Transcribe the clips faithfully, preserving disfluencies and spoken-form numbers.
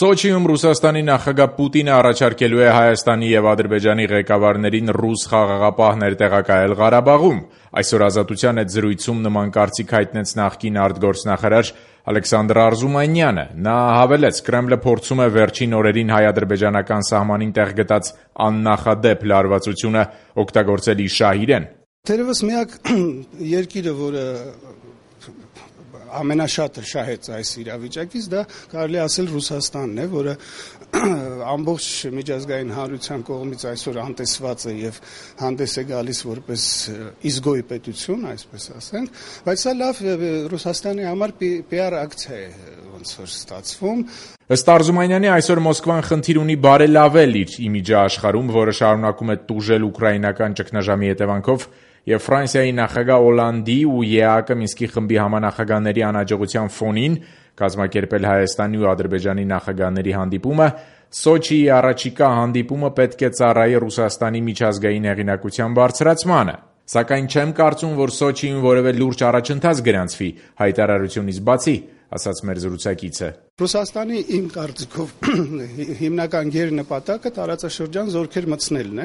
Սոչիում Ռուսաստանի նախագահ Պուտինը առաջարկելու է Հայաստանի և Ադրբեջանի ղեկավարներին ռուս խաղաղապահներ տեղակայել Ղարաբաղում։ Այսօր Ազատության հետ զրույցում նման կարծիք հայտնեց նախկին արտգործնախարար Ալեքսանդր Արզումանյանը։ Նա հավելեց, Կրեմլը փորձում է վերջին օրերին հայ-ադրբեջանական սահմանին տեղ գտած աննախադեպ լարվածությունը օգտագործել իր շահ իրեն։ Թերևս միակ երկիրը, որը ամենաշատը շահեց այս իրավիճակից, դա կարելի ասել Ռուսաստանն է, որը ամբողջ միջազգային հանրության կողմից այսօր անտեսված է եւ հանդես է գալիս որպես իզգոյ պետություն, այսպես ասենք, բայց սա լավ Ռուսաստանի համար պի ար ակցիա է ոնց որ ստացվում։ Ըստ Արզումանյանի, այսօր Մոսկվան խնդիր ունի բարելավել իր իմիջը աշխարհում, որը շարունակում է տուժել ուկրաինական ճգնաժամի հետևանքով, եւ Ֆրանսիայի նախագահ Օլանդի ու ԵԱԿ Մինսկի խմբի համանախագահների անհաջողության ֆոնին կազմակերպել Հայաստանի ու Ադրբեջանի նախագահների հանդիպումը, Սոչիի առաջիկա հանդիպումը պետք է ծառայի Ռուսաստանի միջազգային հեղինակության բարձրացմանը։ Սակայն չեմ կարծում, որ Սոչիում որևէ լուրջ առաջընթաց գրանցվի հայտարարությունից բացի, ասաց մեր զրուցակիցը։ Ռուսաստանի իմ կարծիքով հիմնական գերնպատակը տարածաշրջան զորքեր մտցնելն է։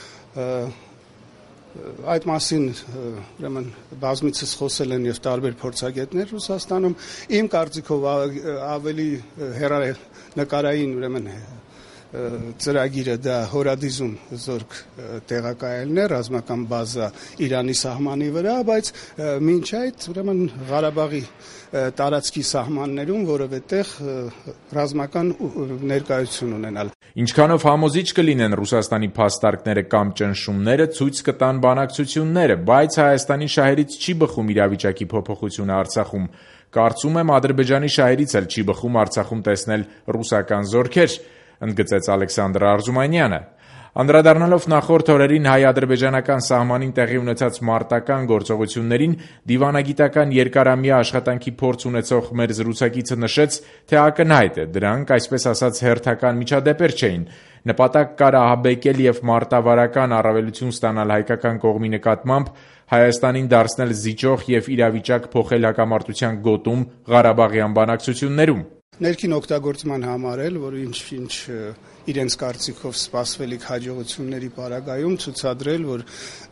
Այդ մասին ուրեմն բազմիցս խոսել են եւ տարբեր փորձագետներ Ռուսաստանում։ Իմ կարծիքով ավելի հեռանկարային ուրեմն ծրագիրը դա հորադիզում զորք տեղակայելն է, ռազմական բազա Իրանի սահմանի վրա, բայց մինչ այդ ուրեմն Ղարաբաղի տարածքի սահմաններում որևէ տեղ ռազմական ներկայություն ունենալ։ Ինչքանով համոզիչ կլինեն Ռուսաստանի փաստարկները կամ ճնշումները, ցույց կտան բանակցությունները, բայց Հայաստանի շահերից չի բխում իրավիճակի փոփոխությունը Արցախում։ Կարծում եմ Ադրբեջանի շահերից էլ չի բխում Արցախում տեսնել ռուսական զորքեր, ընդգծեց Ալեքսանդր Արզումանյանը։ Անդրադառնալով նախորդ օրերին հայ-ադրբեջանական սահմանին տեղի ունեցած մարտական գործողություններին, դիվանագիտական երկարամյա աշխատանքի փորձ ունեցող մեր զրուցակիցը նշեց, թե ակնհայտ է, դրանք, այսպես ասած, հերթական միջադեպեր չէին։ Նպատակ կար ահաբեկել եւ մարտավարական առավելություն ստանալ հայկական կողմի նկատմամբ, Հայաստանին դարձնել զիջող եւ իրավիճակ փոխել հակամարտության գոտում Ղարաբաղյան բանակցություններում։ Ներքին օգտագործման համար էլ, որ ինչ-ինչ իրենց կարծիքով սպասվելիք հաջողությունների պարագայում ցուցադրել, որ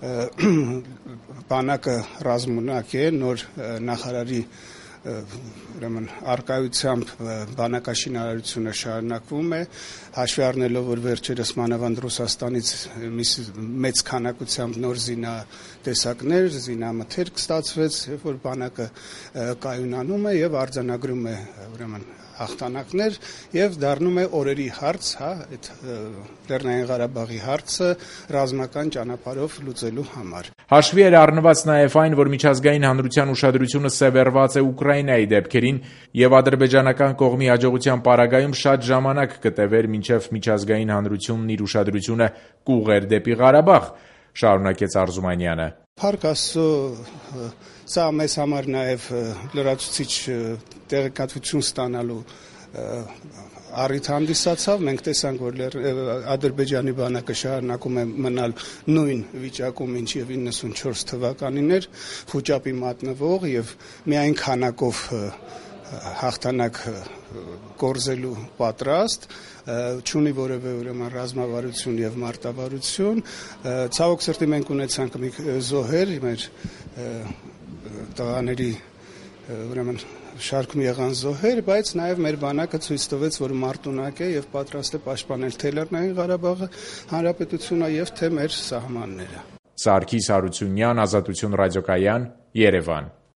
բանակը ռազմունակ է, նոր նախարարի ուրեմն արկայությամբ բանակաշինարարությունը շարունակվում է, հաշվի առնելով, որ վերջերս մանավանդ Ռուսաստանից մեծ քանակությամբ նոր զինատեսակներ, զինամթերք ստացվեց, երբ որ բանակը կայունանում է եւ արձանագրում է ուրեմն հաղթանակներ եւ դառնում է օրերի հարց, հա, այդ Լեռնային Ղարաբաղի հարցը ռազմական ճանապարհով լուծելու համար։ Հաշվի էր առնված նաեւ այն, որ միջազգային հանրության ուշադրությունը սևեռված է Ուկրաինայի դեպքերին եւ ադրբեջանական կողմի հաջողության պարագայում շատ ժամանակ կտևեր մինչեւ միջազգային հանրությունն իր ուշադրությունը կուղեր դեպի Ղարաբաղ, շարունակեց Արզումանյանը։ Փառք Աստծո, սա մեզ համար նաև լրացուցիչ տեղեկատվություն ստանալու առիթ հանդիսացավ։ Մենք տեսանք, որ Ադրբեջանի բանակը շարունակում է մնալ նույն վիճակում, ինչ եւ իննսունչորս թվականին էր, խոճապի մատնվող եւ միայն քանակով հաղթանակ կորզելու պատրաստ, չունի որևէ ուրեմն ռազմավարություն եւ մարտավարություն։ Ցավոք սրտի մենք ունեցանք մի զոհեր, մեր տղաների ուրեմն շարքում եղան զոհեր, բայց նաեւ մեր բանակը ցույց տվեց, որ մարտունակ է եւ պատրաստ է պաշտպանել թե Լեռնային Ղարաբաղը, հանրապետությունը եւ թե մեր սահմանները։ Սարգիս Հարությունյան, Ազատություն ռադիոկայան, Երևան։